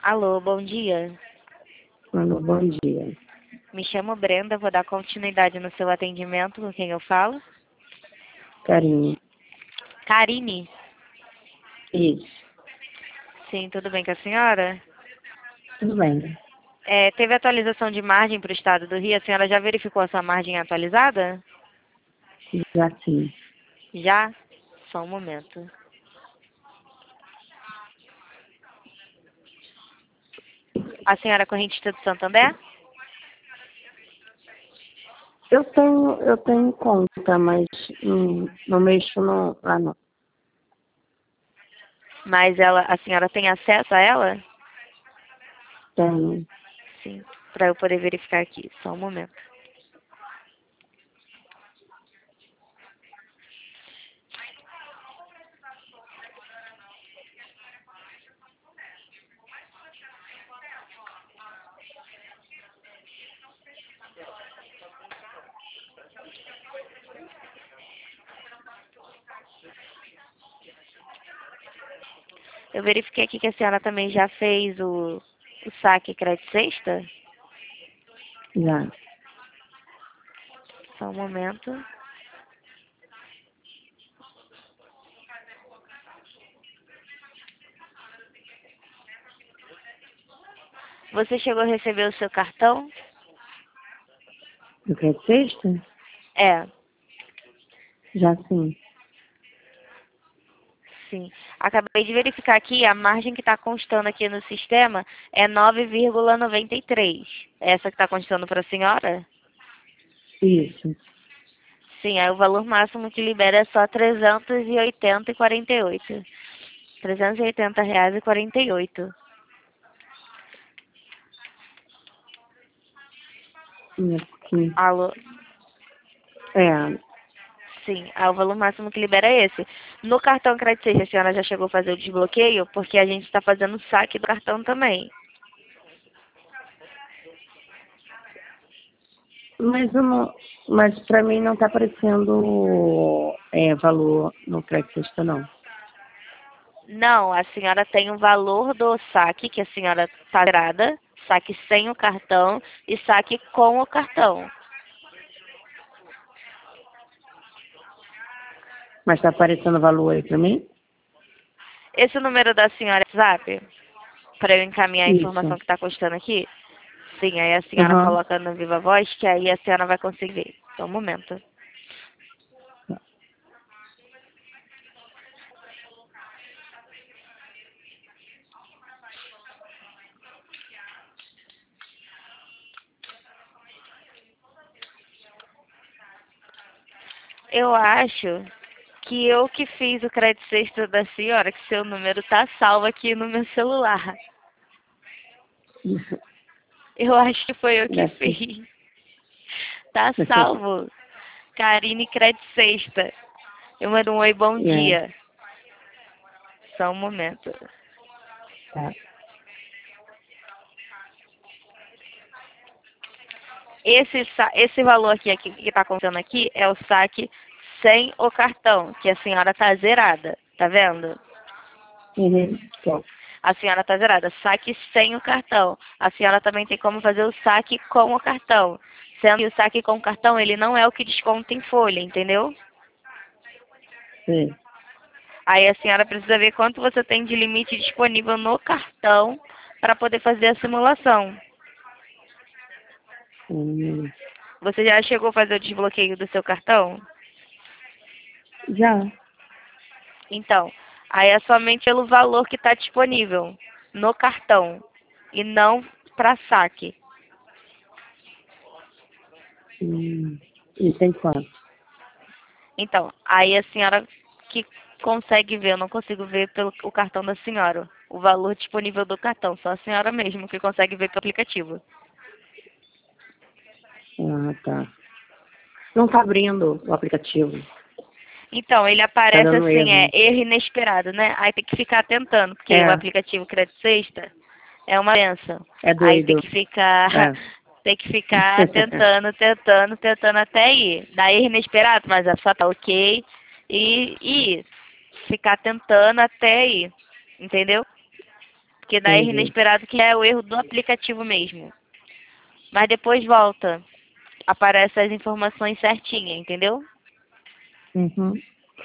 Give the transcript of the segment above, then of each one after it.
Alô, bom dia. Alô, bom dia. Me chamo Brenda, vou dar continuidade no seu atendimento. Com quem eu falo? Carinho. Karine. Isso. Sim, tudo bem com a senhora? Tudo bem. Teve atualização de margem para o estado do Rio? A senhora já verificou essa margem atualizada? Já sim. Já? Só um momento. A senhora é correntista do Santander? Eu tenho conta, mas não mexo lá não. Mas a senhora tem acesso a ela? Tenho. Sim, para eu poder verificar aqui. Só um momento. Eu verifiquei aqui que a senhora também já fez o saque crédito sexta. Já. Só um momento. Você chegou a receber o seu cartão? Do que é sexta? É, Já sim. sim. Acabei de verificar aqui, a margem que está constando aqui no sistema é 9,93. Essa que está constando para a senhora? Isso. Sim, aí o valor máximo que libera é só 380,48. R$ 380,48. Aqui. Alô? É. Sim, aí o valor máximo que libera é esse. No cartão crédito, a senhora já chegou a fazer o desbloqueio? Porque a gente está fazendo o saque do cartão também. Mas eu não. Mas pra mim não tá aparecendo valor no crédito sexta, não. Não, a senhora tem o valor do saque, que a senhora está zerada, saque sem o cartão e saque com o cartão. Mas tá aparecendo valor aí pra mim? Esse número da senhora é WhatsApp, para eu encaminhar a informação Isso. que está custando aqui? Sim, aí a senhora Aham. coloca no Viva Voz, que aí a senhora vai conseguir ver. Só um momento. Eu acho que eu que fiz o crédito sexta da senhora, que seu número tá salvo aqui no meu celular. Eu acho que foi eu que Deve ser. fiz. Tá salvo. Karine Crédito Sexta. Eu mando um oi, bom É. dia. Só um momento. Tá. Esse valor aqui que tá contando aqui é o saque sem o cartão, que a senhora tá zerada. Tá vendo? Uhum. Tá. A senhora tá zerada. Saque sem o cartão. A senhora também tem como fazer o saque com o cartão. Sendo que o saque com o cartão, ele não é o que desconta em folha, entendeu? Sim. Aí a senhora precisa ver quanto você tem de limite disponível no cartão para poder fazer a simulação. Hum. Você já chegou a fazer o desbloqueio do seu cartão? Já. Então, aí é somente pelo valor que está disponível no cartão e não para saque. E tem quanto? Então, aí a senhora que consegue ver, eu não consigo ver pelo o cartão da senhora, o valor disponível do cartão, só a senhora mesmo que consegue ver pelo aplicativo. Ah, tá. Não tá abrindo o aplicativo. Então, ele Tá aparece dando assim, erro. erro inesperado, né? Aí tem que ficar tentando, porque o É, aplicativo Crédito Sexta é uma benção. é Aí tem doido. que ficar, É. tem que ficar tentando até ir. Dá erro inesperado, mas a pessoa tá ok. E ficar tentando até ir. Entendeu? Porque dá erro Entendi. inesperado que é o erro do aplicativo mesmo. Mas depois volta. Aparece as informações certinhas, entendeu? Uhum.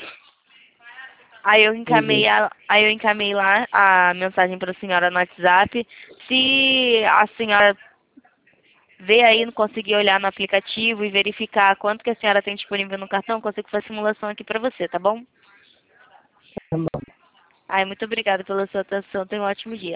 Entendi. Aí eu encaminhei lá a mensagem para a senhora no WhatsApp. Se a senhora ver aí, não conseguir olhar no aplicativo e verificar quanto que a senhora tem disponível no cartão, eu consigo fazer a simulação aqui para você, tá bom? Tá bom. Ai, muito obrigada pela sua atenção. Tenha um ótimo dia.